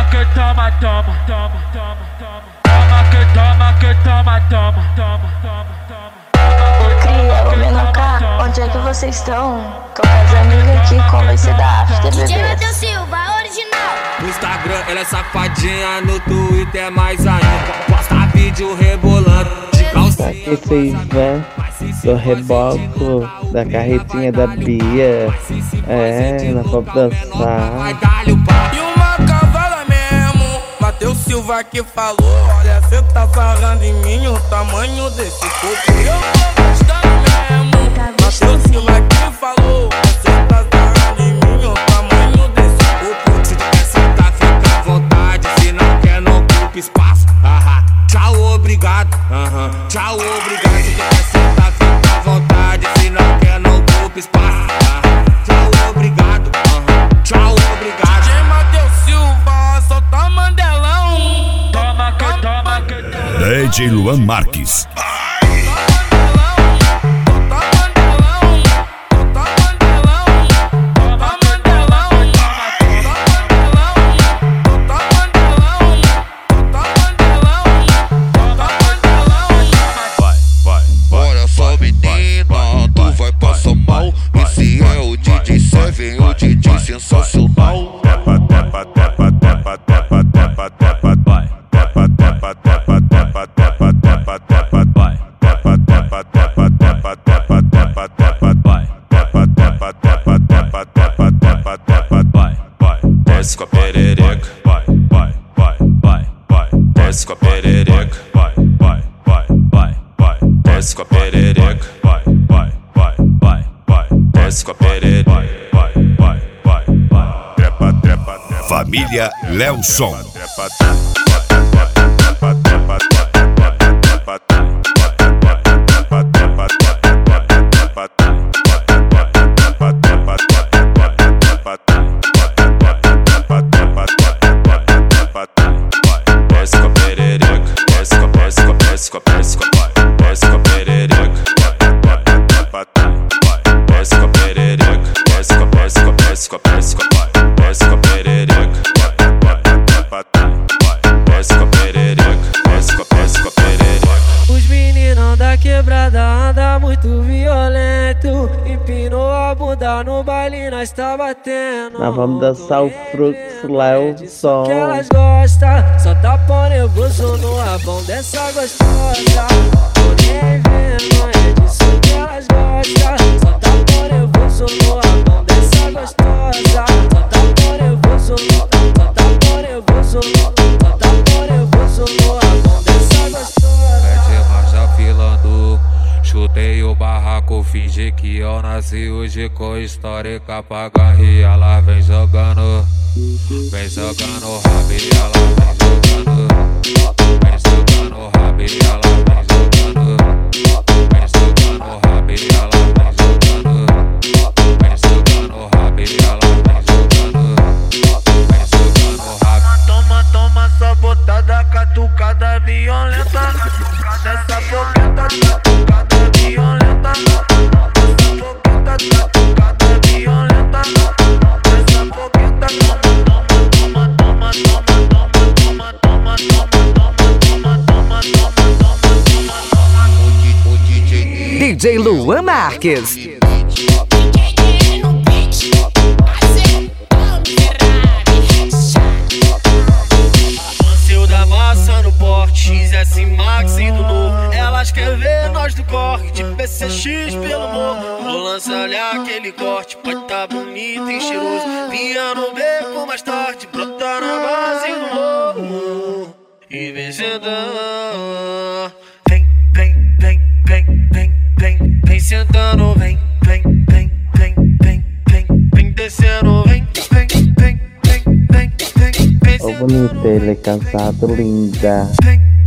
que toma, toma, toma, toma, toma. Toma que toma, que toma, toma, toma, toma, toma. Ô cria, ô Menuca, onde é que vocês estão? Tô com as amigas aqui, como vai ser da after, bebê? DJ Matheus Silva, original. No Instagram ela é safadinha, no Twitter mais ainda. Posta vídeo rebolando de calcinha. Pra que vocês vão do reboco da carretinha da Bia? É, nós vamos dançar. E uma cavala mesmo, Matheus Silva que falou. Olha, cê tá sarrando em mim o tamanho desse corpo. Eu tô gostando mesmo, Matheus Silva que falou. Cê tá sarrando em mim o tamanho desse corpo. Se quer sentar, fica à vontade. Se não quer, não ocupa espaço. Tchau, obrigado. Tchau, obrigado. Se quer sentar, fica à vontade. Se não quer, não ocupa espaço. Tchau, obrigado. Tchau, obrigado. DJ Matheus Silva, solta Mandelão. Toma que toma, que toma. DJ Luan Marques. O DJ sensacional. Tepa, tepa, tepa, tepa, tepa, tepa, tepa, vai. Tepa, tepa, tepa, tepa, tepa, tepa, tepa, vai. Tepa, tepa, tepa, tepa, tepa, tepa, tepa, vai. Tepa, tepa, tepa, tepa, tepa, tepa, tepa, vai. Desce com a perereca, vai, vai, vai, vai, vai. Desce com a perereca, vai, vai, vai, vai, vai. Desce com a perereca, vai, vai, vai, vai, vai. Desce com a perereca. Família Lelson. No baile nós tá batendo. Nós vamos dançar o Fluxo Lelson. Que elas gostam, só tá pão nervoso no rabão dessa gostosa. Tô nem vendo, é disso que elas gostam. Só tá pão nervoso no rabão dessa gostosa. Só tá pão nervoso no, só tá pão nervoso no, só tá pão nervoso no rabão dessa gostosa. Mete marcha filando. Chutei o barraco, fingi que eu nasci hoje com histórica pra garre. Ela vem jogando rabo e ela vem jogando. Vem jogando rabo e ela vem jogando. Vem jogando rabo e ela vem jogando. Vem jogando rabo e ela vem jogando. Vem jogando rabo. Toma, toma essa botada, catucada violenta. Dessa boqueta, catucada violenta. Dessa boqueta, catucada violenta. Dessa boqueta, toma, toma, toma, toma, toma, toma, toma, toma, toma, toma, toma, toma. O DJ DJ Luan Marques. XS Max indo novo. Elas querem ver nós do corre de PCX pelo morro. Vou lançar olhar aquele corte, pode tá bonito e cheiroso. Vinha no beco mais tarde, brotar na base do morro. E vem sentando. Vem, vem, vem, vem, vem, vem, vem sentando. Vem, vem, vem, vem, vem, vem, vem descendo. Vem, vem, vem, vem, vem, vem, vem. Ô bonita, ele é cansado, linda. Vem.